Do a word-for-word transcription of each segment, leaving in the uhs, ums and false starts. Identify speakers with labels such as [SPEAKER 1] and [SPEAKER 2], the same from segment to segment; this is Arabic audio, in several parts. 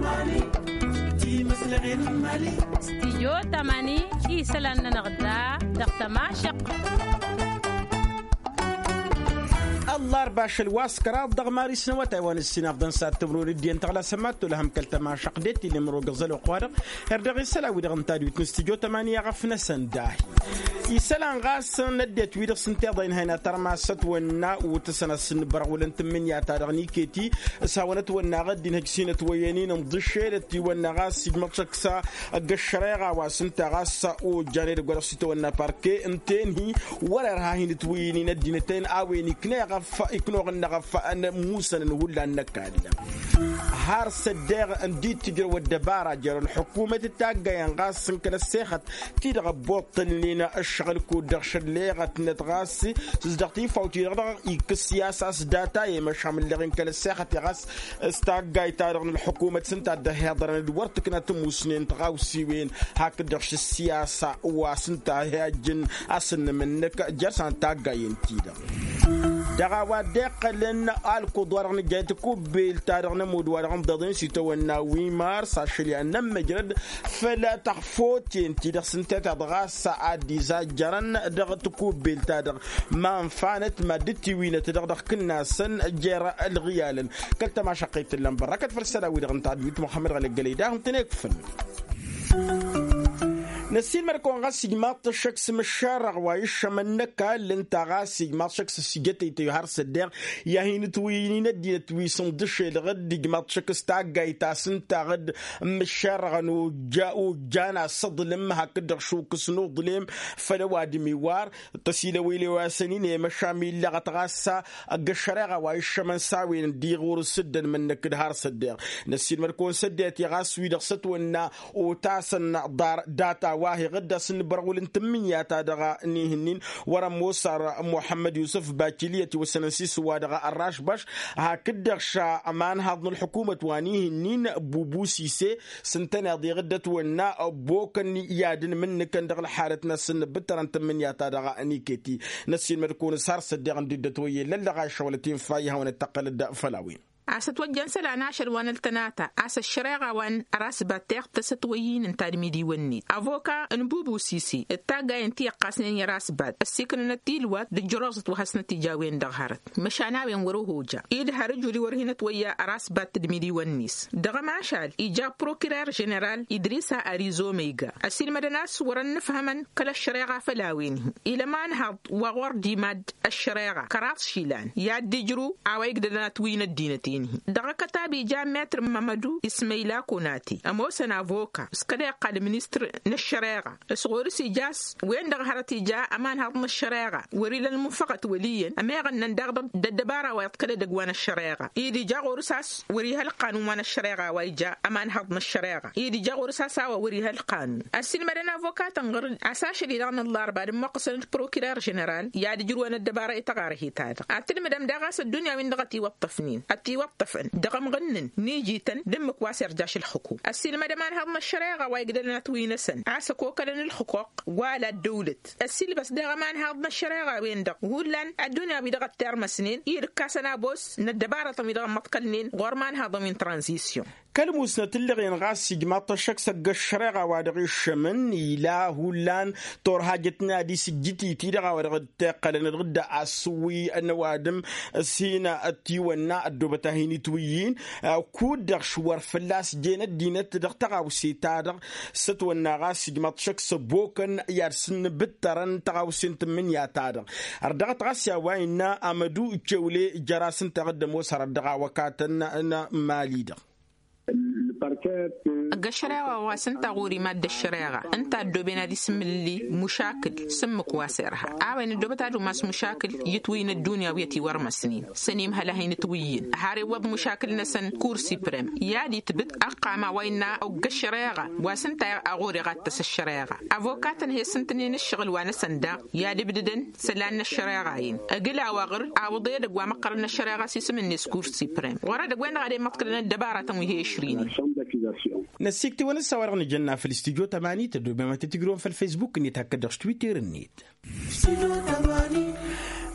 [SPEAKER 1] استديو تماني إيسلان نغدا دقت معشق
[SPEAKER 2] الله باش الواسكرا ضغماري سنوات ايوان السناف دن سات تبرور الدين تغلا سمات لهم كلتا ما شقدتي اللي مرو قزل وقوارق هردغي سلاوي دغن تادي وتنستيجو تمانية غفنا سنداهي يسلان غاس نديت ويدغ سنتي ضين هنا ترما ست ونا وتسنا سن برغولن تمنيا تارغني كيتي ساونت ونا غد نهجسينة ويانين مضشيلتي ونا غاس يجمرشكسا قشريغا واسنتا غاس او جاني رغول سيتو ونا باركي انتيني ولا رهاهين تويني ندينتين اويني كنيغا فايكنوغ النغف أنا موسى نقول لنا كذا هار صدق أندي تجر والدبارة جر الحكومة تتاجى ينقاس كنا الساخت تيرغ بوطن لنا الشغل كودرش اللي غت نتغاسي صدقتي فوتي رغ السياسة سداتا يمش عمل لغين كنا الساخت يغاس استاجى تارغ الحكومة سنتا دهيضر الورت كنا تموسنين تغاوسي وين هكذاش السياسة وسنتا هاجن أصل منك جرسان تاجى ينتيدا دعوا دقلن القدوار نجات كوبيل تارغنا مودوارغم ضدين سيتونا ويمار ساشلي أن مجرد فلا تخفوتين تدخ سنتات أضغاس عادي زاجرن دغت كوبيل تارغ ما انفانت ما دتي وينة تدغ كنا سن جرى الغيال كلت ما شقيت اللمبر ركت فرسلا ويدغن تعديت محمد غلق قليداهم تنكفل نسيل مركون غاسي جماعة الشخص مشارع وايش منك لنت غاسي جماعة الشخص سجتي تيهار صدق يهين تويني ندي توي صندش الغد جماعة الشخص تاجي تاسن تغد مشارع وجا وجانا صدلم هكذا شو كسنو ظلم فلوادي ميوار تسيل ويلي واسنين مشامي لغت غاسا الشرع وايش من ساوي ندي غور سدن منك الهار صدق نسيل مركون سدت يغاس ويدقست ونا وتاسن دار داتا واهي غدا سن برغول تمنيا تادغا نيهنين ورا موسى محمد يوسف باكليتي وسنسيس وادغا الراش باش هكذا شا امان هضن الحكومه وانيهنين بوبوسيسي سنتنا دي غدت ونا بوكن يادن من كندغ حالتنا سن بترن تمنيا تادغا انيكيتي نسين مركون صار صدقن ددتوي للغا شولتين فايها ونتقل الداء فلاوين
[SPEAKER 3] عسى توجن سلا ناشر وان التناتا عسى الشريعة وان راس باتيق تستويين انتا الميدي ونيت افوكا انبوبو سيسي التاقا ينتي قاسنين يراس بات السيكن نتيلوات دي جروزة وحسنة تجاوين دغهرت مشاناوين وروهو جا ايد هرجولي ورهنة ويا راس بات الميدي ونيس دغ معشال ايجا بروكيرار جنرال ادريسا اريزو ميغا السين مدناس ورن نفهمن كلا الشريعة فلاوينه الى ما نهض وغور ديماد الشريعة كراس شيلان ياد ديجرو عوايق دنات وين الدينتين دغا كتابي جا متر مامادو اسماعيلا كوناتي اموسن افوكا سكدا قال منستر نشريغا سغورسي جاس وين دغ هرتي جا امان هضم الشريغا وريل المنفقه وليا اميغا ندغ ددبارا ويتكدا دغوان الشريغا ايدي جا غورساس وريها القانون وان الشريغا ويجا امان هضم الشريغا ايدي جا غورساس وريها القانون السين مدن افوكا تنغر اساش لي دغن الله بعد ما قصن بروكيرار جنرال يا دي جروان الدبارا يتغاره تاع اتل مدام دغاس الدنيا وين دغتي وطفنين اتي طفن دغم غنن نيجيتن دمك واسر جاش الحكومة السين مدمان هضم الشريعة ويقدرنا توينا سن عسكو كلن الحقوق ولا الدولة السين بس دغمان هضم الشريعة وين دغ ولن الدنيا بدغ ترم سنين يركاسنا بوس ندبارة مدغ متقلنين غورمان هضم ترانزيسيون
[SPEAKER 2] كلموسنا تلغين غاسي جماعة الشخص الشريعة وادغي الشمن إله ولان تور حاجتنا دي سجتي تيدغا ودغ تقلن الغد أسوي النوادم سينا التيوانا الدوبتاهيني تويين كودغ شوار فلاس جينا دينة دغ تغاوسي تادغ ستوانا غاسي جماعة الشخص بوكن يارسن بترن تغاوسين تمن يا تادغ أردغت غاسي وينا أمدو جولي جراسن تغدمو سردغا وكاتن ماليدغ
[SPEAKER 3] الشريعة واسنتا غوري مادة الشريعة انت الدوبينا دي سم اللي مشاكل سمك واسرها عاوين الدوبتا دو ماس مشاكل يتوين الدنيا ويتي ورما سنين سنيم هلا هين تويين هاري وض مشاكل نسن كورسي بريم يادي تبت أقع وينا أو الشريعة واسنتا أغوري غاتس الشريعة أفوكاتن هي سنتنين الشغل وانا سندا يادي بددن سلان الشريعين أقلا وغر عوضي دقوا مقرن الشريعة سيسم الناس كورسي بريم ورا دقوين غادي مقرن الدبارة تمويه عشرين
[SPEAKER 2] نسيكتي ولا سوارغني جنة في الاستديو تماني تدو بما تتقرون في الفيسبوك نيت هكذا تويتر النيت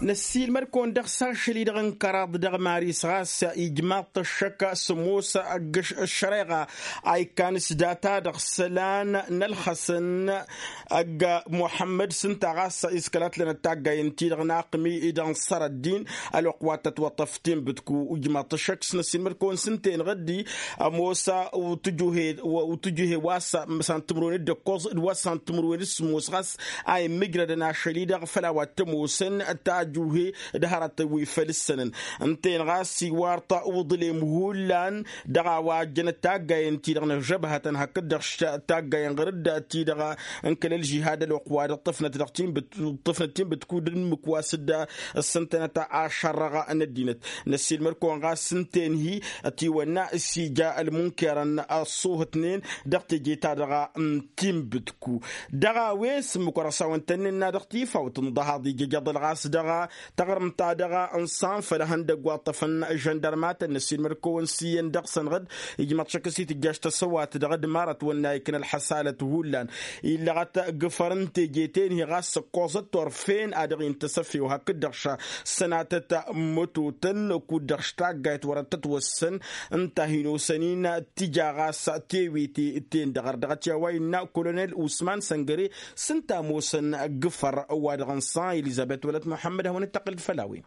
[SPEAKER 2] نسيل مركون دخسا شلي دغن كراد دغ ماريس غاس إجماع الشكا سموسة الشريغة أي كان سداتا دغسلان نلخسن أجا محمد سنتا غاس إسكالات لنا تاقا ينتي دغ ناقمي إدان صار الدين الوقوات تتوطفتين بتكو إجماع الشك نسيل مركون سنتين غدي موسى وتجوه وتجوه واسا مثلا تمرون دكوز واسا تمرون سموس غاس أي مجرد شلي دغ فلا واتموسن تاجوه دهرت ويفلسن انتين غاسي وارطا وضلي مهولان دغا واجن تاغاين تي دغنا جبهه هكذا تاغاين غرد تي دغا انكل الجهاد الوقواد الطفنه تدقتين الطفنه بتكون مكواسد السنتنا تاع شرغا ندينت نسيل مركون غاس سنتين هي تي ونا سي جاء المنكر الصوه اثنين دقت جيتا دغا تيم بتكو دغا ويس مكرسا وانتن دقتي فوت ضهادي جد الغاس دغا تغرم تادغا انسان فلهن دغوا طفن جندرمات النسيل مركون سين دقسن غد يجمع شكسي تجاش تسوات دغد مارت ونايكن الحساله هولان الا غت غفرنت جيتين هي غاس قوزت طرفين ادغين تسفي وهكدغش سنات متوتن كودغشتا غايت ورتت وسن انتهينو سنين تجاغاس تيويتي تين دغر دغتيا وين كولونيل عثمان سنغري سنتا موسن غفر وادغنسان اليزابيث ولد محمد هون التقليد فلاوي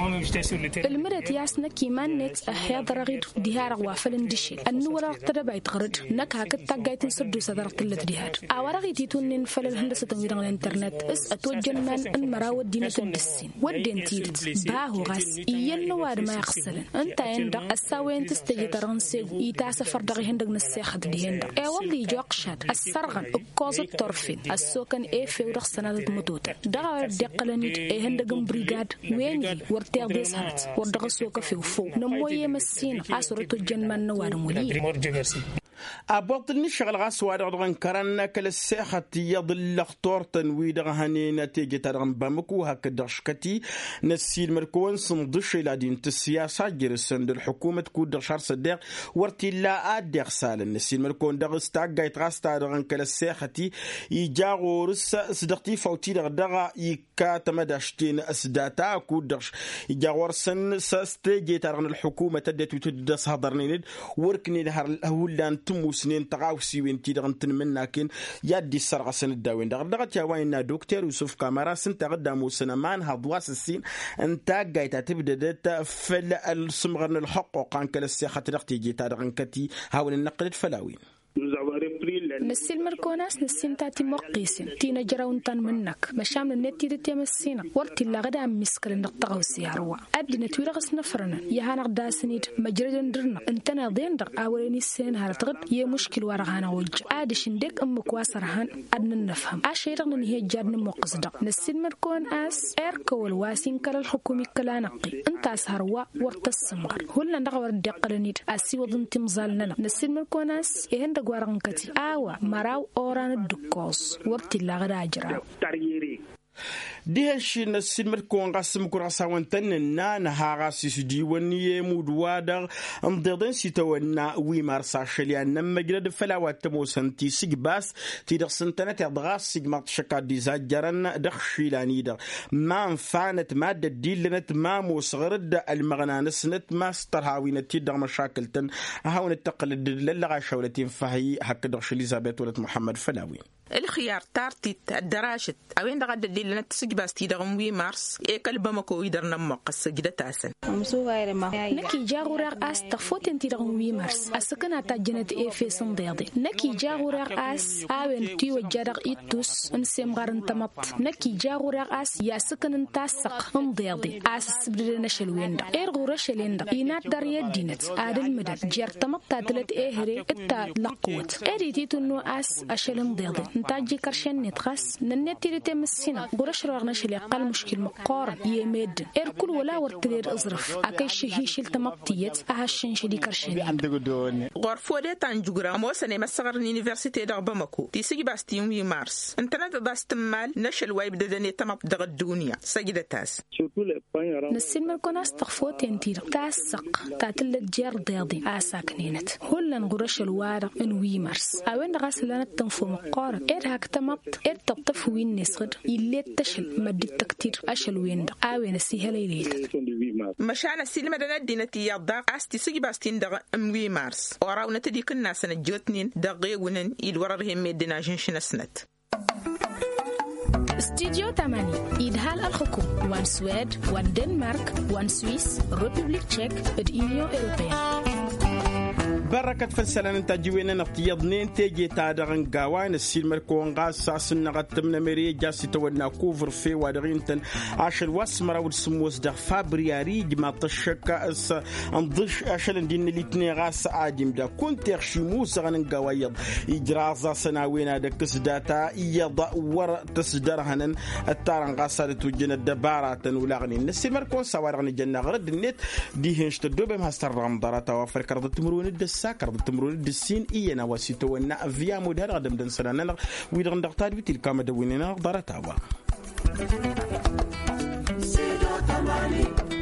[SPEAKER 4] المرت ياسنا كيمان نت أحياد رغير ديار وافلن دشي النور ترى يتغرد نك هكذا تجايت نسد صدر قلة ديار أورغي تيتون فل الهندسة تنوير الإنترنت اس أتوجن من المراود دينة الدسين ودين تيرت باهو غاس ينوار ما يخسرن أنت عندك السوين تستجي ترنسي يتاس فردغي هندق نسيخ دهند أول دي جاقشات السرغن القاز الطرفين السوكن إيه في ورق سنة مدودة دعوة دقلنيت إيه هندق بريغاد وين ورتيغ بيس هارت وردغسوك في وفو نموية مسين عصرة الجنمان نوار مولي
[SPEAKER 2] أبوط النشغل غاسوار غن كرنا كل الساحة يضل خطور تنويد غهني نتيجة رغم بامكو هكذا شكتي نسيل مركون صندش إلى دين السياسة جرسند الحكومة كود شهر صدق ورتي لا أدق سال نسيل مركون دغستا جايت غاستا رغن كل الساحة يجاغو رس صدقتي فوتي دغدغا يكاتمدشتين أسداتا كودش يجاغو رسن ساستيجي رغن الحكومة تدت وتدس هضرنيد وركني لها هولان تمو سنين تغاوسي وين تيدغن تنمن لكن يدي السرقة سن الداوين دغدغت يا وين دكتور يوسف كاميرا سن تقدموا سنمان هضواس السين انت جايت تبدا فل السمغن الحقوق عن كل السياحه تلقتي جيت دغن كتي هاول النقد فلاوين
[SPEAKER 4] نسيل مركوناس نسين تاتي موقيسين تينا جراونتان منك مشام النتي دتي مسينا ورتي لا غدا مسكل نقطغو سياروا ادي نتوير غس نفرنا يهانا غداسنيد مجرد درنا انتنا دين دق اوليني سين هارتغد يا مشكل ورغانا وج ادش ندك ام كواسرهان ادن نفهم اشيرغن هي جادن موقصدق نسيل مركون اس اركول واسين كل الحكومي كلا نقي انت اسهروا ورت السمغر هولنا ندغور دقلنيد اسي ودن تمزالنا نسيل مركوناس يهن دغورن كتي awa maraw oran dukos warti lagada ajra
[SPEAKER 2] ديهش نسيل مركون قاسم كراسا وانتن نان هاغا سيسدي ونيه مودوادر امضيدن سيتونا وي مارسا شليان نما جرد فلاوات موسنتي سيغباس تيدر سنتنا تدغاس سيغمات شكا ديزاجرن دخشيلاني در ما انفانت مادة ديلنت ما موسغرد المغنانسنت ما سترهاوين تيدر مشاكلتن هاون التقلد للغا شولتين فهي هكذا اليزابيث ولد محمد فلاوي
[SPEAKER 3] الخيار تارتي الدراشت اوين دغد ديلنا تسجباس تيدغم وي مارس اي كلبمكو يدرنا مقص جدا تاسن
[SPEAKER 4] نكي جاغوراق اس تفوت تيدغم وي مارس اسكنا تاجنت اي في صنديدي نكي جاغوراق اس اوين تي وجارق ايتوس انسيم غارن تمط نكي جاغوراق اس يا سكن تاسق امضيدي اس سبدنا شلويندا اير غورشليندا ينات دريا دينت ادل مدد جير تمط تاتلت ايهري اتا لقوت اريتي تنو اس اشلم ضيدي نتاجي كرشن نتغس ننتي تمسينا غرش رغنا شلي قال مشكل مقارن يمد اركل ولا ورتلير ازرف اكاي شهيشل تمطيت اهشن شدي كرشن
[SPEAKER 3] غرفو دي تانجوغرا موسني مسغر يونيفرسيتي دغ باماكو تي سيغي باستيون وي مارس انترنت داستمال نشل واي بدني تمط دغ الدنيا سجدتاس
[SPEAKER 4] نسين مركون استغفو تنتير تاسق تاتل جير ضيضي اساكنينت هولن غرش الوارق ان وي مارس اوين غاسلنا تنفو مقارن إر هكتمط إر تطف وين نسخد إلي تشل مد التكتير أشل وين آوين السيها ليليل
[SPEAKER 3] مشانا السيلمة دنا دينتي يضاق أستي سيباستين دغ أموي مارس وراونا تدي كنا سنة جوتنين دغي ونن يدوررهم ميدنا جنشنا سنت
[SPEAKER 4] استديو تمانية إدهال الحكوم وان سويد وان دنمارك وان سويس ريبوبليك تشيك الإيميو إيروبيا
[SPEAKER 2] بركة فلسلان انت جوينا نقتيضنين تيجي تادغن قاوان السيلمر كونغا ساسن نغتمنا مريه جاسي تودنا كوفر في وادغينتن عشر واسمرا ودسموس دغ فابرياري جما تشكا اس انضش اشلن دين ليتني غاس عادم دا كنت يخشموس غنن قوايض إجرازا سناوينا دكس داتا يضا ور تسدر هنن التارن غاسة توجنا الدبارة ولاغني السيلمر كون سوارغني جنة غرد النت ديهنش تدوبهم هستر رمضارة وافر كرد تمرون الدس ساكر تمرون الدسين إينا وسيتونا فيا مدهر غدم دن سنانا ويدغن دغتاد بتلك مدويننا ضرتاوا